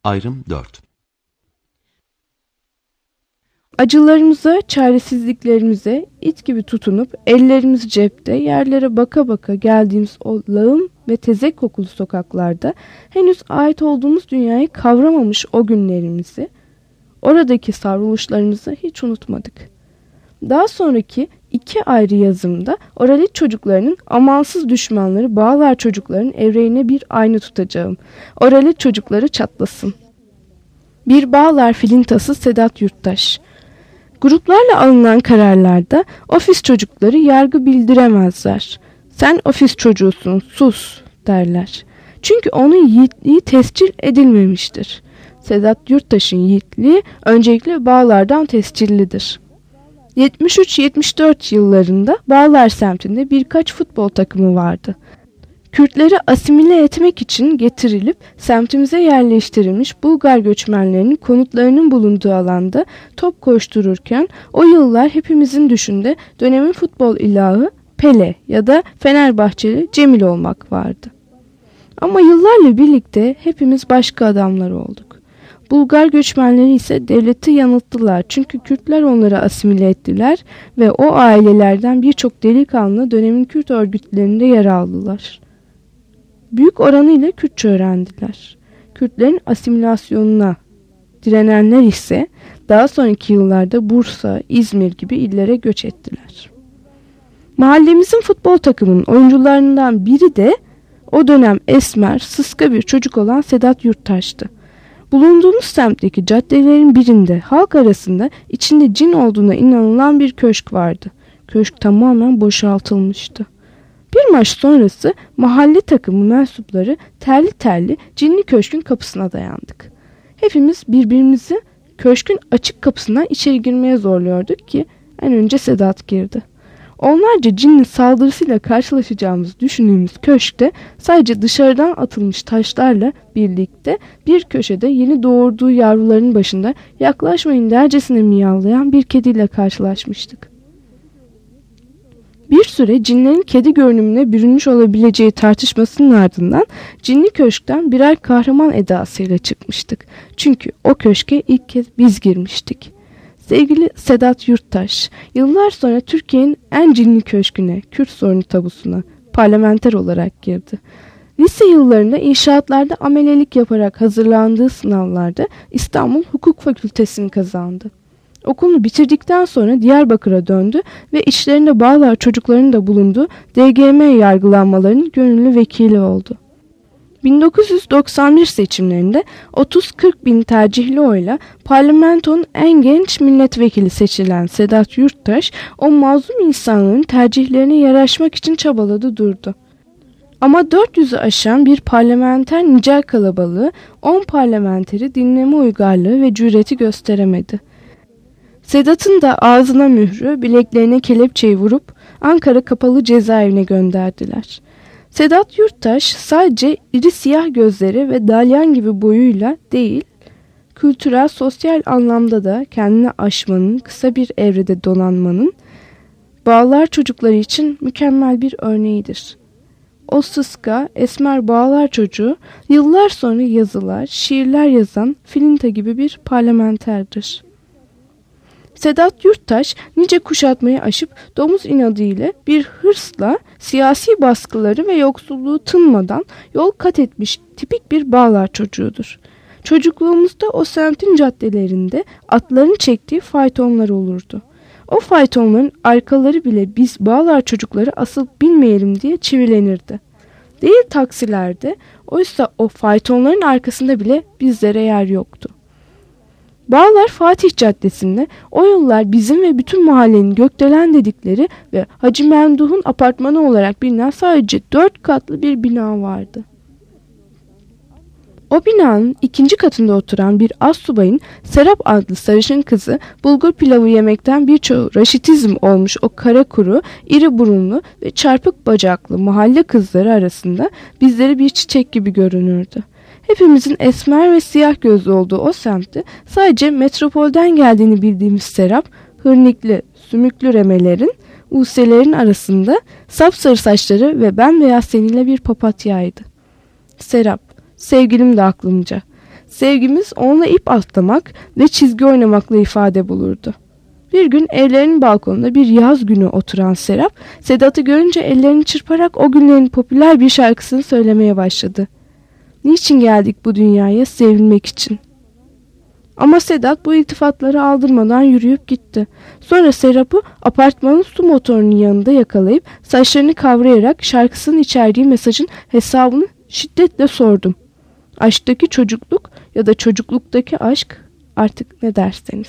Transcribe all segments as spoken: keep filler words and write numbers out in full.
Ayrım dört. Acılarımıza, çaresizliklerimize it gibi tutunup ellerimiz cepte yerlere baka baka geldiğimiz o lağım ve tezek kokulu sokaklarda henüz ait olduğumuz dünyayı kavramamış o günlerimizi, oradaki savruluşlarımızı hiç unutmadık. Daha sonraki iki ayrı yazımda Oralit çocuklarının amansız düşmanları Bağlar çocukların evreğine bir ayna tutacağım. Oralit çocukları çatlasın. Bir Bağlar filintası Sedat Yurttaş. Gruplarla alınan kararlarda ofis çocukları yargı bildiremezler. Sen ofis çocuğusun, sus derler. Çünkü onun yiğitliği tescil edilmemiştir. Sedat Yurttaş'ın yiğitliği öncelikle Bağlar'dan tescillidir. yetmiş üç yetmiş dört yıllarında Bağlar semtinde birkaç futbol takımı vardı. Kürtleri asimile etmek için getirilip semtimize yerleştirilmiş Bulgar göçmenlerinin konutlarının bulunduğu alanda top koştururken o yıllar hepimizin düşünde dönemin futbol ilahı Pele ya da Fenerbahçeli Cemil olmak vardı. Ama yıllarla birlikte hepimiz başka adamlar olduk. Bulgar göçmenleri ise devleti yanılttılar çünkü Kürtler onları asimile ettiler ve o ailelerden birçok delikanlı dönemin Kürt örgütlerinde yer aldılar. Büyük oranıyla Kürtçe öğrendiler. Kürtlerin asimilasyonuna direnenler ise daha sonraki yıllarda Bursa, İzmir gibi illere göç ettiler. Mahallemizin futbol takımının oyuncularından biri de o dönem esmer, sıska bir çocuk olan Sedat Yurttaş'tı. Bulunduğumuz semtteki caddelerin birinde halk arasında içinde cin olduğuna inanılan bir köşk vardı. Köşk tamamen boşaltılmıştı. Bir maç sonrası mahalle takımı mensupları terli terli cinli köşkün kapısına dayandık. Hepimiz birbirimizi köşkün açık kapısından içeri girmeye zorluyorduk ki en önce Sedat girdi. Onlarca cinnin saldırısıyla karşılaşacağımız düşündüğümüz köşkte sadece dışarıdan atılmış taşlarla birlikte bir köşede yeni doğurduğu yavruların başında yaklaşmayın dercesine miyavlayan bir kediyle karşılaşmıştık. Bir süre cinlerin kedi görünümüne bürünmüş olabileceği tartışmasının ardından cinli köşkten birer kahraman edasıyla çıkmıştık. Çünkü o köşke ilk kez biz girmiştik. Sevgili Sedat Yurttaş, yıllar sonra Türkiye'nin en cinli köşküne, Kürt sorunu tabusuna parlamenter olarak girdi. Lise yıllarında inşaatlarda amelelik yaparak hazırlandığı sınavlarda İstanbul Hukuk Fakültesini kazandı. Okulunu bitirdikten sonra Diyarbakır'a döndü ve içlerinde Bağlar çocuklarının da bulunduğu D G M yargılanmalarının gönüllü vekili oldu. bin dokuz yüz doksan bir seçimlerinde otuz kırk bin tercihli oyla parlamentonun en genç milletvekili seçilen Sedat Yurttaş, o mazlum insanların tercihlerine yaraşmak için çabaladı durdu. Ama dört yüzü aşan bir parlamenter nicel kalabalığı on parlamenteri dinleme uygarlığı ve cüreti gösteremedi. Sedat'ın da ağzına mührü, bileklerine kelepçeyi vurup Ankara Kapalı Cezaevine gönderdiler. Sedat Yurttaş sadece iri siyah gözleri ve dalyan gibi boyuyla değil, kültürel, sosyal anlamda da kendini aşmanın, kısa bir evrede donanmanın Bağlar çocukları için mükemmel bir örneğidir. O sıska, esmer Bağlar çocuğu yıllar sonra yazılar, şiirler yazan Filinta gibi bir parlamenterdir. Sedat Yurttaş nice kuşatmayı aşıp domuz inadı ile bir hırsla siyasi baskıları ve yoksulluğu tınmadan yol kat etmiş tipik bir Bağlar çocuğudur. Çocukluğumuzda o semtin caddelerinde atların çektiği faytonlar olurdu. O faytonların arkaları bile biz Bağlar çocukları asıl bilmeyelim diye çivilenirdi. Değil taksilerde, oysa o faytonların arkasında bile bizlere yer yoktu. Bağlar Fatih Caddesi'nde o yıllar bizim ve bütün mahallenin gökdelen dedikleri ve Hacı Memduh'un apartmanı olarak bilinen sadece dört katlı bir bina vardı. O binanın ikinci katında oturan bir astsubayın Serap adlı sarışın kızı bulgur pilavı yemekten birçoğu raşitizm olmuş o kara kuru, iri burunlu ve çarpık bacaklı mahalle kızları arasında bizlere bir çiçek gibi görünürdü. Hepimizin esmer ve siyah gözlü olduğu o semtte sadece metropolden geldiğini bildiğimiz Serap, hırnikli, sümüklü remelerin, uselerin arasında sapsarı saçları ve bembeyaz teniyle bir papatyaydı. Serap, sevgilim de aklımca. Sevgimiz onunla ip atlamak ve çizgi oynamakla ifade bulurdu. Bir gün evlerinin balkonunda bir yaz günü oturan Serap, Sedat'ı görünce ellerini çırparak o günlerin popüler bir şarkısını söylemeye başladı. Niçin geldik bu dünyaya? Sevilmek için. Ama Sedat bu iltifatları aldırmadan yürüyüp gitti. Sonra Serap'ı apartmanın su motorunun yanında yakalayıp saçlarını kavrayarak şarkısının içerdiği mesajın hesabını şiddetle sordum. Aşktaki çocukluk ya da çocukluktaki aşk, artık ne derseniz.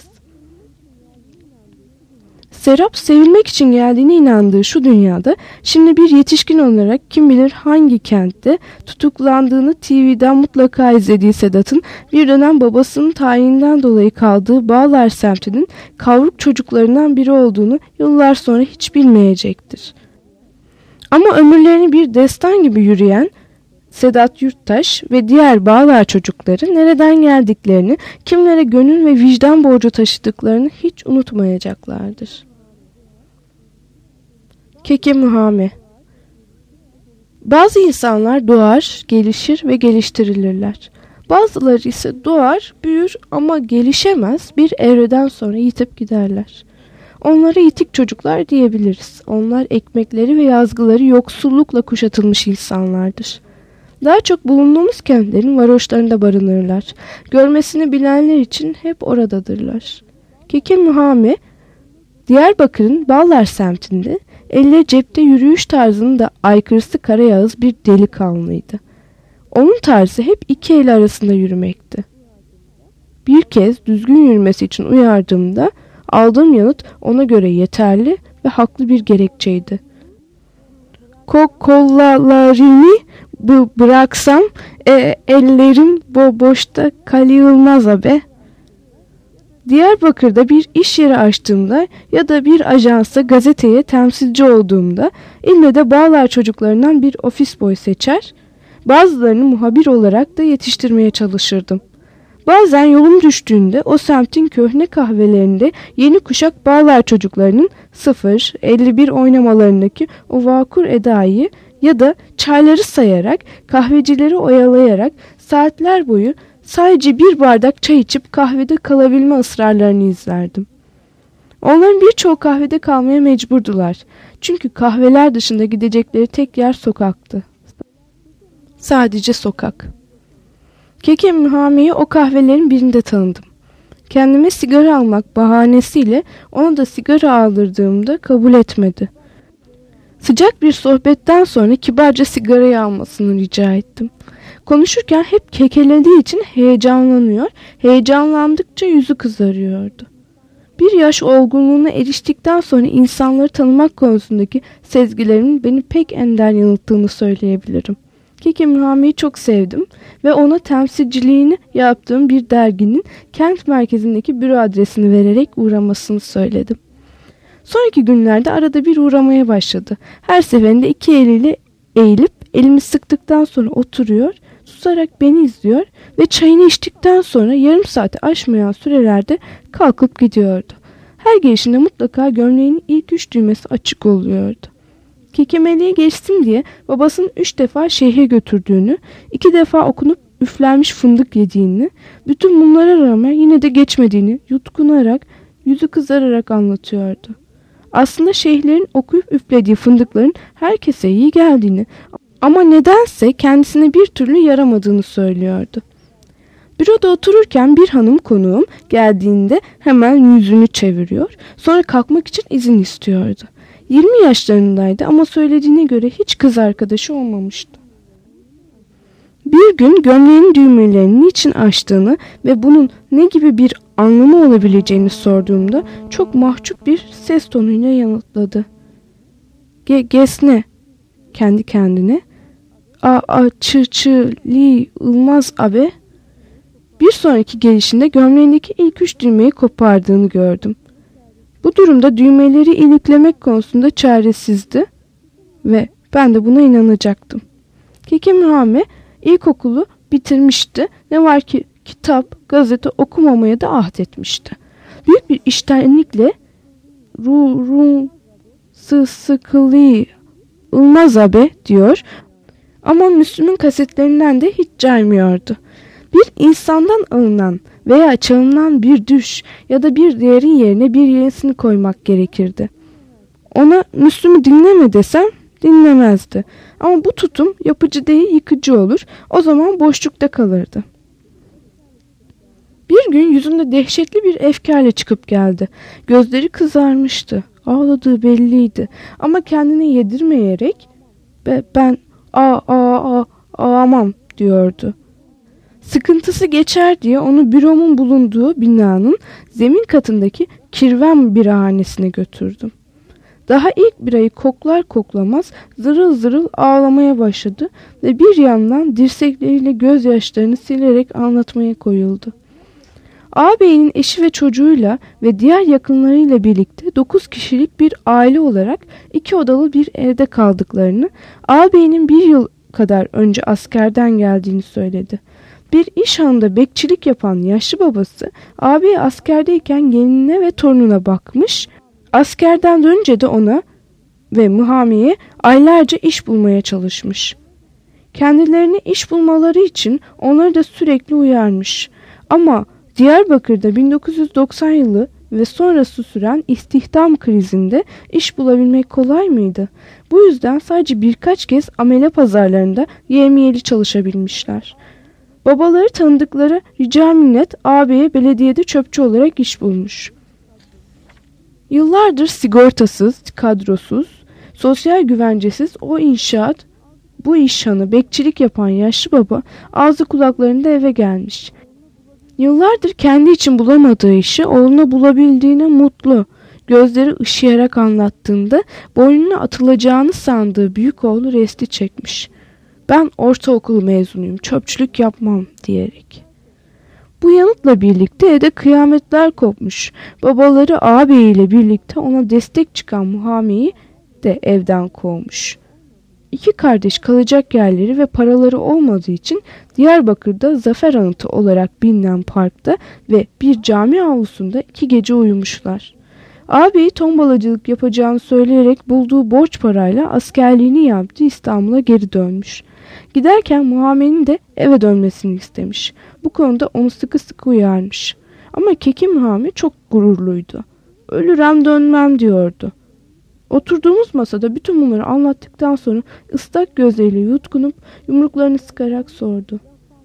Serap sevilmek için geldiğine inandığı şu dünyada şimdi bir yetişkin olarak kim bilir hangi kentte tutuklandığını T V'den mutlaka izlediği Sedat'ın bir dönem babasının tayininden dolayı kaldığı Bağlar semtinin kavruk çocuklarından biri olduğunu yıllar sonra hiç bilmeyecektir. Ama ömürlerini bir destan gibi yürüyen Sedat Yurttaş ve diğer Bağlar çocukları nereden geldiklerini, kimlere gönül ve vicdan borcu taşıdıklarını hiç unutmayacaklardır. Keke Muhame. Bazı insanlar doğar, gelişir ve geliştirilirler. Bazıları ise doğar, büyür ama gelişemez, bir evreden sonra yitip giderler. Onlara yitik çocuklar diyebiliriz. Onlar ekmekleri ve yazgıları yoksullukla kuşatılmış insanlardır. Daha çok bulunduğumuz kentlerin varoşlarında barınırlar. Görmesini bilenler için hep oradadırlar. Keke Muhame, Diyarbakır'ın Bağlar semtinde elleri cepte yürüyüş tarzının da aykırısı Karayağız bir delikanlıydı. Onun tarzı hep iki el arasında yürümekti. Bir kez düzgün yürümesi için uyardığımda aldığım yanıt ona göre yeterli ve haklı bir gerekçeydi. Kollalarını bu bıraksam e, ellerim bo boşta kalıyılmaz abi. Diyarbakır'da bir iş yeri açtığımda ya da bir ajansa gazeteye temsilci olduğumda ille de Bağlar çocuklarından bir ofis boy seçer, bazılarını muhabir olarak da yetiştirmeye çalışırdım. Bazen yolum düştüğünde o semtin köhne kahvelerinde yeni kuşak Bağlar çocuklarının sıfır elli bir oynamalarındaki o vakur edayı ya da çayları sayarak, kahvecileri oyalayarak saatler boyu sadece bir bardak çay içip kahvede kalabilme ısrarlarını izlerdim. Onların birçoğu kahvede kalmaya mecburdular. Çünkü kahveler dışında gidecekleri tek yer sokaktı. Sadece sokak. Keke Muhame'yi o kahvelerin birinde tanıdım. Kendime sigara almak bahanesiyle ona da sigara aldırdığımda kabul etmedi. Sıcak bir sohbetten sonra kibarca sigarayı almasını rica ettim. Konuşurken hep kekelediği için heyecanlanıyor, heyecanlandıkça yüzü kızarıyordu. Bir yaş olgunluğuna eriştikten sonra insanları tanımak konusundaki sezgilerimin beni pek ender yanılttığını söyleyebilirim. Keke Muhame'yi çok sevdim ve ona temsilciliğini yaptığım bir derginin kent merkezindeki büro adresini vererek uğramasını söyledim. Sonraki günlerde arada bir uğramaya başladı. Her seferinde iki eliyle eğilip elimi sıktıktan sonra oturuyor, susarak beni izliyor ve çayını içtikten sonra yarım saati aşmayan sürelerde kalkıp gidiyordu. Her gelişinde mutlaka gömleğinin ilk üç düğmesi açık oluyordu. Kekemeliğe geçsin diye babasının üç defa şeyhe götürdüğünü, iki defa okunup üflenmiş fındık yediğini, bütün bunlara rağmen yine de geçmediğini yutkunarak, yüzü kızararak anlatıyordu. Aslında şeyhlerin okuyup üflediği fındıkların herkese iyi geldiğini ama nedense kendisine bir türlü yaramadığını söylüyordu. Büroda otururken bir hanım konuğum geldiğinde hemen yüzünü çeviriyor, sonra kalkmak için izin istiyordu. yirmi yaşlarındaydı ama söylediğine göre hiç kız arkadaşı olmamıştı. Bir gün gömleğin düğmelerini niçin açtığını ve bunun ne gibi bir anlamı olabileceğini sorduğumda çok mahcup bir ses tonuyla yanıtladı. Ge gesne kendi kendine. A a çı çı li ılmaz abe. Bir sonraki gelişinde gömleğindeki ilk üç düğmeyi kopardığını gördüm. Bu durumda düğmeleri iliklemek konusunda çaresizdi ve ben de buna inanacaktım. Keke Muhame ilkokulu bitirmişti. Ne var ki kitap, gazete okumamaya da ahdetmişti. Büyük bir iştenlikle ru ru sı sıkılı ılmaz abi diyor ama Müslüm'ün kasetlerinden de hiç caymıyordu. Bir insandan alınan veya çalınan bir düş ya da bir değerin yerine bir yenisini koymak gerekirdi. Ona Müslüm'ü dinleme desem dinlemezdi. Ama bu tutum yapıcı değil yıkıcı olur. O zaman boşlukta kalırdı. Bir gün yüzünde dehşetli bir öfkeyle çıkıp geldi. Gözleri kızarmıştı. Ağladığı belliydi. Ama kendini yedirmeyerek ben a a a ağlamam diyordu. Sıkıntısı geçer diye onu büromun bulunduğu binanın zemin katındaki kirven birahanesine götürdüm. Daha ilk birayı koklar koklamaz zırıl zırıl ağlamaya başladı ve bir yandan dirsekleriyle gözyaşlarını silerek anlatmaya koyuldu. Ağabeyinin eşi ve çocuğuyla ve diğer yakınlarıyla birlikte dokuz kişilik bir aile olarak iki odalı bir evde kaldıklarını, ağabeyinin bir yıl kadar önce askerden geldiğini söyledi. Bir iş hanında bekçilik yapan yaşlı babası, ağabeyi askerdeyken gelinine ve torununa bakmış, askerden dönünce de ona ve Muhami'ye aylarca iş bulmaya çalışmış. Kendilerine iş bulmaları için onları da sürekli uyarmış. Ama Diyarbakır'da bin dokuz yüz doksan yılı ve sonrası süren istihdam krizinde iş bulabilmek kolay mıydı? Bu yüzden sadece birkaç kez amele pazarlarında yevmiyeli çalışabilmişler. Babaları tanıdıkları rica minnet ağabeye belediyede çöpçü olarak iş bulmuş. Yıllardır sigortasız, kadrosuz, sosyal güvencesiz o inşaat, bu işhanı bekçilik yapan yaşlı baba ağzı kulaklarında eve gelmiş. Yıllardır kendi için bulamadığı işi oğluna bulabildiğine mutlu. Gözleri ışıyarak anlattığında boynuna atılacağını sandığı büyük oğlu resti çekmiş. Ben ortaokul mezunuyum, çöpçülük yapmam diyerek. Bu yanıtla birlikte evde kıyametler kopmuş. Babaları ağabeyiyle birlikte ona destek çıkan Muhami'yi de evden kovmuş. İki kardeş kalacak yerleri ve paraları olmadığı için Diyarbakır'da Zafer Anıtı olarak bilinen parkta ve bir cami avlusunda iki gece uyumuşlar. Ağabeyi tombalacılık yapacağını söyleyerek bulduğu borç parayla askerliğini yaptı, İstanbul'a geri dönmüş. Giderken Muhammed'in de eve dönmesini istemiş. Bu konuda onu sıkı sıkı uyarmış. Ama Keki Muhammed çok gururluydu. Ölürem dönmem diyordu. Oturduğumuz masada bütün bunları anlattıktan sonra ıslak gözleriyle yutkunup yumruklarını sıkarak sordu.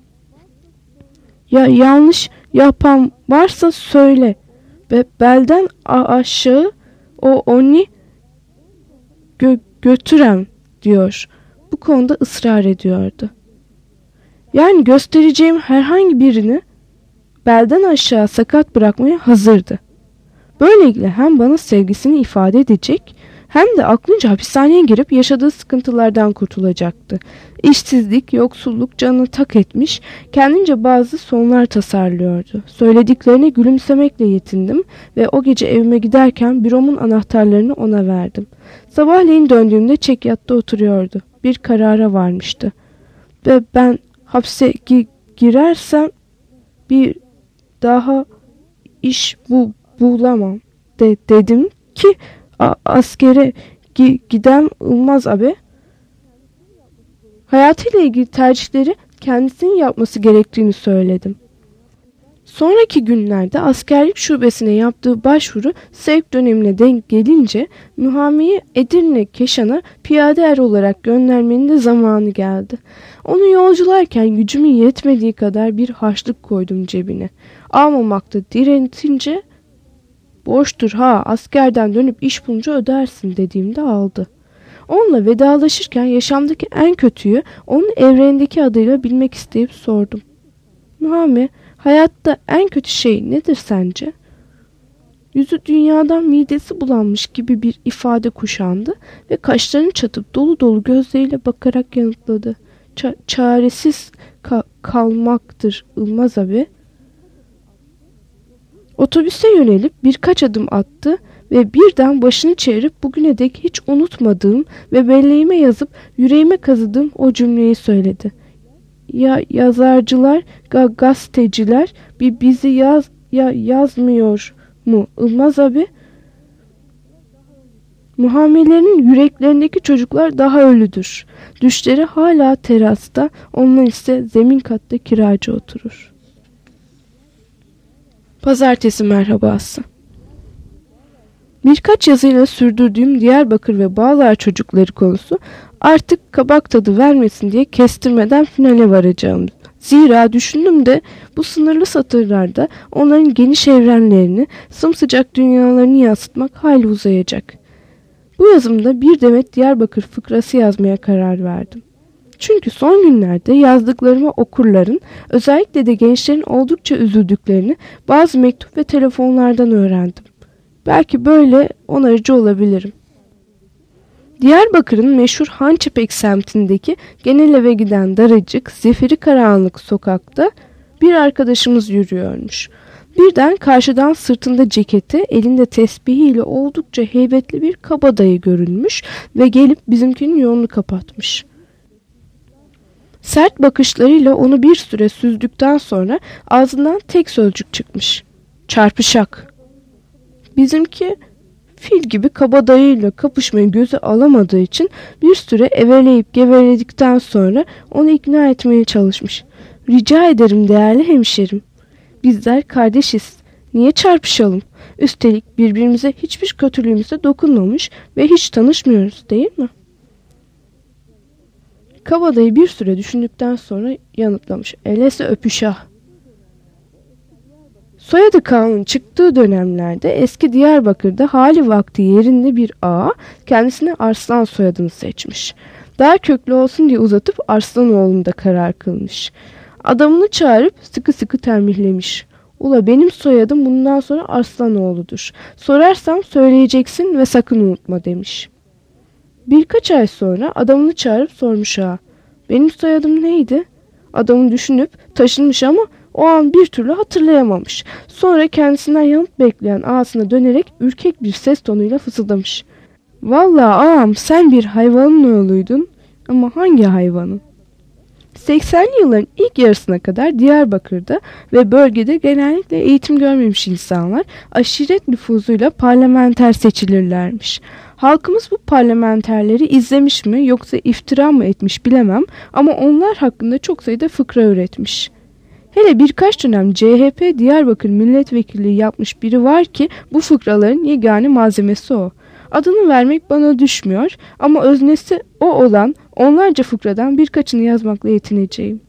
Ya yanlış yapan varsa söyle ve belden aşağı o oni gö götürem diyor. Bu konuda ısrar ediyordu. Yani göstereceğim herhangi birini belden aşağı sakat bırakmaya hazırdı. Böylelikle hem bana sevgisini ifade edecek hem de aklınca hapishaneye girip yaşadığı sıkıntılardan kurtulacaktı. İşsizlik, yoksulluk canını tak etmiş, kendince bazı sonlar tasarlıyordu. Söylediklerine gülümsemekle yetindim ve o gece evime giderken büromun anahtarlarını ona verdim. Sabahleyin döndüğümde çekyatta oturuyordu. Bir karara varmıştı. Ve ben hapse gi girersem bir daha iş bu bulamam de dedim ki a askere gi gidem olmaz abi. Hayatıyla ilgili tercihleri kendisinin yapması gerektiğini söyledim. Sonraki günlerde askerlik şubesine yaptığı başvuru sevk dönemine denk gelince Muhami'yi Edirne Keşan'a piyade er olarak göndermenin de zamanı geldi. Onu yolcularken gücümün yetmediği kadar bir harçlık koydum cebine. Almamakta direntince borçtur ha, askerden dönüp iş bulunca ödersin dediğimde aldı. Onunla vedalaşırken yaşamdaki en kötüyü onun evrenindeki adıyla bilmek isteyip sordum. Muhammed, hayatta en kötü şey nedir sence? Yüzü dünyadan midesi bulanmış gibi bir ifade kuşandı ve kaşlarını çatıp dolu dolu gözleriyle bakarak yanıtladı. Ça çaresiz ka kalmaktır Ilmaz abi. Otobüse yönelip birkaç adım attı ve birden başını çevirip bugüne dek hiç unutmadığım ve belleğime yazıp yüreğime kazıdığım o cümleyi söyledi. Ya yazarcılar, ga gazeteciler bir bizi yaz ya yazmıyor mu Ilmaz abi? Muhamelerinin yüreklerindeki çocuklar daha ölüdür. Düşleri hala terasta, onlar ise zemin katta kiracı oturur. Pazartesi merhabası. Birkaç yazıyla sürdürdüğüm Diyarbakır ve Bağlar çocukları konusu artık kabak tadı vermesin diye kestirmeden finale varacağım. Zira düşündüm de bu sınırlı satırlarda onların geniş evrenlerini, sımsıcak dünyalarını yansıtmak hayli uzayacak. Bu yazımda bir demet Diyarbakır fıkrası yazmaya karar verdim. Çünkü son günlerde yazdıklarımı okurların, özellikle de gençlerin oldukça üzüldüklerini bazı mektup ve telefonlardan öğrendim. Belki böyle onarıcı olabilirim. Diyarbakır'ın meşhur Hançepek semtindeki genel eve giden daracık, zifiri karanlık sokakta bir arkadaşımız yürüyormuş. Birden karşıdan sırtında ceketi, elinde tesbihiyle oldukça heybetli bir kabadayı görülmüş ve gelip bizimkinin yolunu kapatmış. Sert bakışlarıyla onu bir süre süzdükten sonra ağzından tek sözcük çıkmış. Çarpışak. Bizimki fil gibi kabadayıyla kapışmayı göze alamadığı için bir süre eveleyip geveledikten sonra onu ikna etmeye çalışmış. Rica ederim değerli hemşerim. Bizler kardeşiz. Niye çarpışalım? Üstelik birbirimize hiçbir kötülüğümüze dokunmamış ve hiç tanışmıyoruz değil mi? Kabadayı bir süre düşündükten sonra yanıtlamış. Elese öpüşah. Soyadı Kanun çıktığı dönemlerde eski Diyarbakır'da hali vakti yerinde bir ağa kendisine Arslan soyadını seçmiş. Daha köklü olsun diye uzatıp Arslanoğlu'nda karar kılmış. Adamını çağırıp sıkı sıkı tembihlemiş. Ula benim soyadım bundan sonra Arslanoğlu'dur. Sorarsam söyleyeceksin ve sakın unutma demiş. Birkaç ay sonra adamını çağırıp sormuş ağa. Benim soyadım neydi? Adamı düşünüp taşınmış ama o an bir türlü hatırlayamamış. Sonra kendisinden yanıt bekleyen ağasına dönerek ürkek bir ses tonuyla fısıldamış. Vallahi ağam sen bir hayvanın oğluydun ama hangi hayvanın? seksenli yılların ilk yarısına kadar Diyarbakır'da ve bölgede genellikle eğitim görmemiş insanlar aşiret nüfuzuyla parlamenter seçilirlermiş. Halkımız bu parlamenterleri izlemiş mi yoksa iftira mı etmiş bilemem ama onlar hakkında çok sayıda fıkra üretmiş. Hele birkaç dönem C H P Diyarbakır milletvekilliği yapmış biri var ki bu fıkraların yegane malzemesi o. Adını vermek bana düşmüyor ama öznesi o olan onlarca fıkradan birkaçını yazmakla yetineceğim.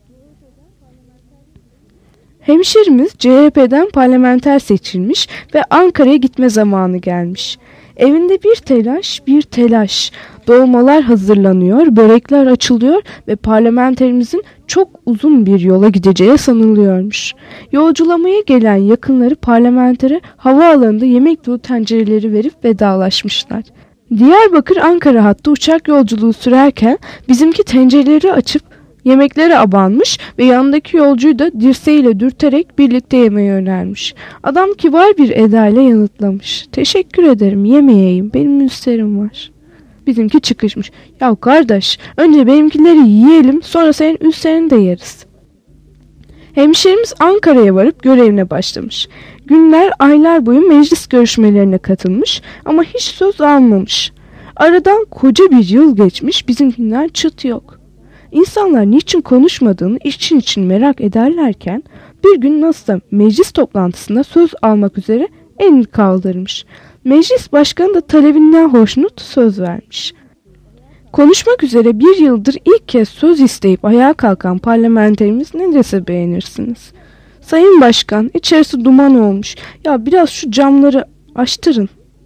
Hemşerimiz C H P'den parlamenter seçilmiş ve Ankara'ya gitme zamanı gelmiş. Evinde bir telaş, bir telaş. Dolmalar hazırlanıyor, börekler açılıyor ve parlamenterimizin çok uzun bir yola gideceği sanılıyormuş. Yolculamaya gelen yakınları parlamentere havaalanında yemek dolu tencereleri verip vedalaşmışlar. Diyarbakır-Ankara hattı uçak yolculuğu sürerken bizimki tencereleri açıp yemeklere abanmış ve yanındaki yolcuyu da dirseğiyle dürterek birlikte yemeğe önermiş. Adam kibar bir edayla yanıtlamış. Teşekkür ederim, yemeyeyim, benim ülserim var. Bizimki çıkışmış. Ya kardeş, önce benimkileri yiyelim, sonra senin ülserini de yeriz. Hemşerimiz Ankara'ya varıp görevine başlamış. Günler, aylar boyu meclis görüşmelerine katılmış ama hiç söz almamış. Aradan koca bir yıl geçmiş, bizimkinden çıt yok. İnsanlar niçin konuşmadığını için için merak ederlerken bir gün nasılsa meclis toplantısında söz almak üzere elini kaldırmış. Meclis başkanı da talebinden hoşnut söz vermiş. Konuşmak üzere bir yıldır ilk kez söz isteyip ayağa kalkan parlamenterimiz ne dese beğenirsiniz. Sayın Başkan, içerisi duman olmuş. Ya biraz şu camları açtırın.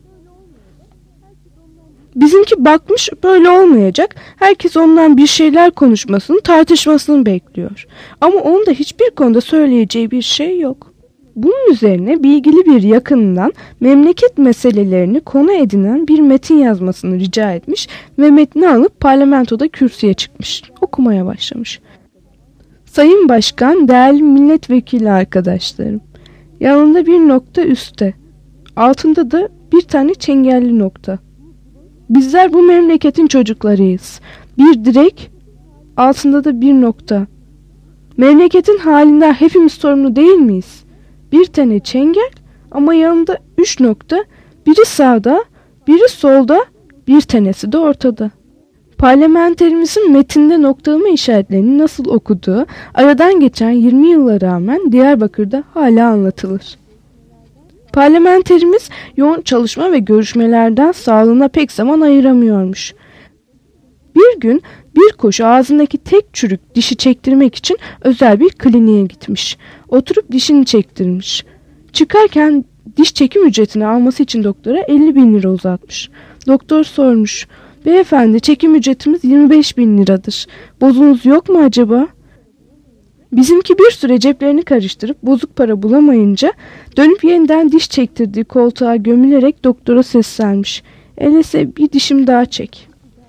Bizimki bakmış böyle olmayacak. Herkes ondan bir şeyler konuşmasını, tartışmasını bekliyor. Ama onun da hiçbir konuda söyleyeceği bir şey yok. Bunun üzerine bilgili bir yakınından memleket meselelerini konu edinen bir metin yazmasını rica etmiş ve metni alıp parlamentoda kürsüye çıkmış. Okumaya başlamış. Sayın Başkan, değerli milletvekili arkadaşlarım. Yanında bir nokta üstte. Altında da bir tane çengelli nokta. Bizler bu memleketin çocuklarıyız. Bir direk, altında da bir nokta. Memleketin halinden hepimiz sorumlu değil miyiz? Bir tane çengel ama yanında üç nokta, biri sağda, biri solda, bir tanesi de ortada. Parlamenterimizin metinde noktalama işaretlerini nasıl okuduğu aradan geçen yirmi yıla rağmen Diyarbakır'da hala anlatılır. Parlamenterimiz yoğun çalışma ve görüşmelerden sağlığına pek zaman ayıramıyormuş. Bir gün bir koşu ağzındaki tek çürük dişi çektirmek için özel bir kliniğe gitmiş. Oturup dişini çektirmiş. Çıkarken diş çekim ücretini alması için doktora elli bin lira uzatmış. Doktor sormuş. Beyefendi, çekim ücretimiz yirmi beş bin liradır. Bozunuz yok mu acaba? Bizimki bir süre ceplerini karıştırıp bozuk para bulamayınca dönüp yeniden diş çektirdiği koltuğa gömülerek doktora seslenmiş. Öyleyse bir dişim daha çek.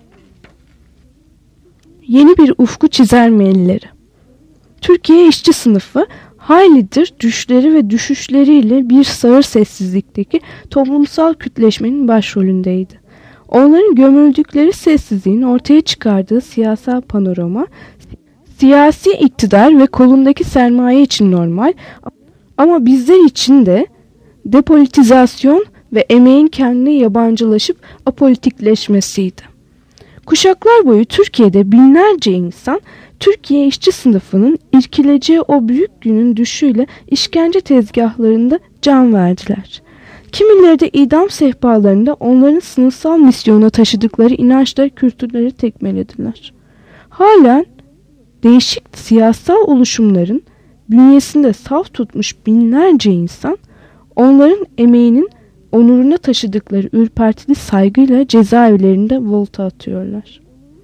Yeni bir ufku çizer mi elleri? Türkiye işçi sınıfı haylidir düşleri ve düşüşleriyle bir sağır sessizlikteki toplumsal kütleşmenin başrolündeydi. Onların gömüldükleri sessizliğin ortaya çıkardığı siyasal panorama, siyasi iktidar ve kolundaki sermaye için normal ama bizler için de depolitizasyon ve emeğin kendine yabancılaşıp apolitikleşmesiydi. Kuşaklar boyu Türkiye'de binlerce insan Türkiye işçi sınıfının irkileceği o büyük günün düşüyle işkence tezgahlarında can verdiler. Kimileri de idam sehpalarında onların sınıfsal misyona taşıdıkları inançları, kültürleri tekmelediler. Halen değişik siyasal oluşumların bünyesinde saf tutmuş binlerce insan onların emeğinin onuruna taşıdıkları ürpertili saygıyla cezaevlerinde volta atıyorlar.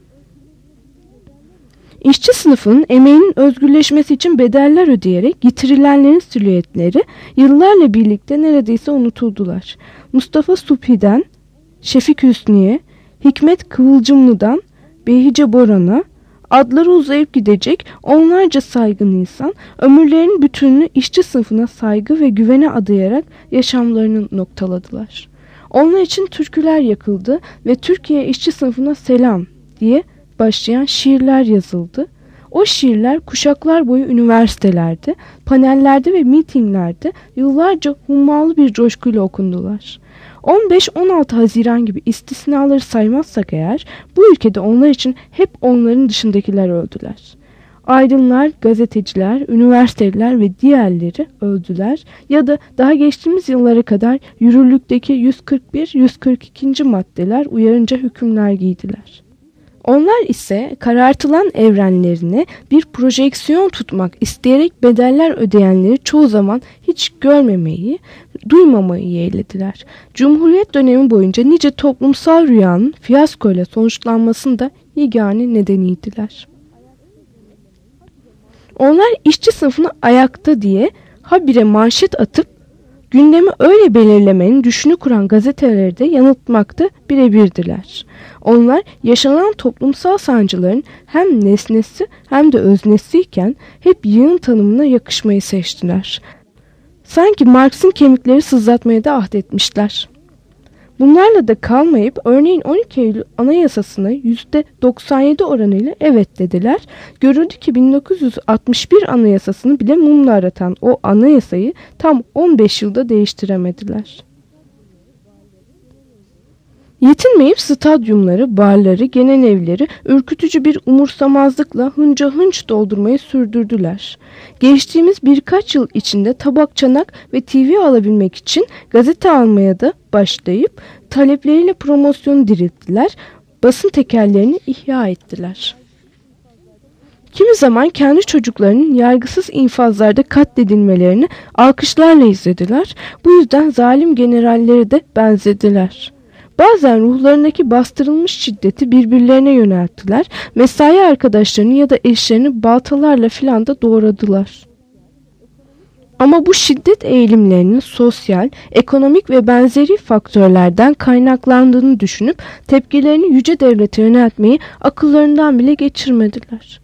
İşçi sınıfının emeğinin özgürleşmesi için bedeller ödeyerek yitirilenlerin silüetleri yıllarla birlikte neredeyse unutuldular. Mustafa Subhi'den Şefik Hüsni'ye, Hikmet Kıvılcımlı'dan Behice Boran'a adları uzayıp gidecek onlarca saygın insan ömürlerinin bütününü işçi sınıfına saygı ve güvene adayarak yaşamlarını noktaladılar. Onlar için türküler yakıldı ve Türkiye işçi sınıfına selam diye başlayan şiirler yazıldı. O şiirler kuşaklar boyu üniversitelerde, panellerde ve mitinglerde yıllarca hummalı bir coşkuyla okundular. on beş on altı Haziran gibi istisnaları saymazsak eğer, bu ülkede onlar için hep onların dışındakiler öldüler. Aydınlar, gazeteciler, üniversiteliler ve diğerleri öldüler ya da daha geçtiğimiz yıllara kadar yürürlükteki yüz kırk bir yüz kırk iki. maddeler uyarınca hükümler giydiler. Onlar ise karartılan evrenlerine bir projeksiyon tutmak isteyerek bedeller ödeyenleri çoğu zaman hiç görmemeyi, duymamayı yeğlediler. Cumhuriyet dönemi boyunca nice toplumsal rüyanın fiyaskoyla sonuçlanmasında yegane nedeniydiler. Onlar işçi sınıfını ayakta diye habire manşet atıp gündemi öyle belirlemenin düşünü kuran gazeteleri de yanıltmakta birebirdiler. Onlar yaşanan toplumsal sancıların hem nesnesi hem de öznesiyken hep yığın tanımına yakışmayı seçtiler. Sanki Marx'ın kemikleri sızlatmaya da ahdetmişler. Bunlarla da kalmayıp örneğin on iki Eylül Anayasası'na yüzde doksan yedi oranıyla evet dediler. Görüldü ki bin dokuz yüz altmış bir Anayasası'nı bile mumla aratan o anayasayı tam on beş yılda değiştiremediler. Yetinmeyip stadyumları, barları, genel evleri ürkütücü bir umursamazlıkla hınca hınç doldurmayı sürdürdüler. Geçtiğimiz birkaç yıl içinde tabak, çanak ve T V alabilmek için gazete almaya da başlayıp talepleriyle promosyonu dirilttiler, basın tekellerini ihya ettiler. Kimi zaman kendi çocuklarının yargısız infazlarda katledilmelerini alkışlarla izlediler, bu yüzden zalim generallere de benzediler. Bazen ruhlarındaki bastırılmış şiddeti birbirlerine yönelttiler. Mesai arkadaşlarını ya da eşlerini baltalarla filan da doğradılar. Ama bu şiddet eğilimlerinin sosyal, ekonomik ve benzeri faktörlerden kaynaklandığını düşünüp tepkilerini yüce devlete yöneltmeyi akıllarından bile geçirmediler.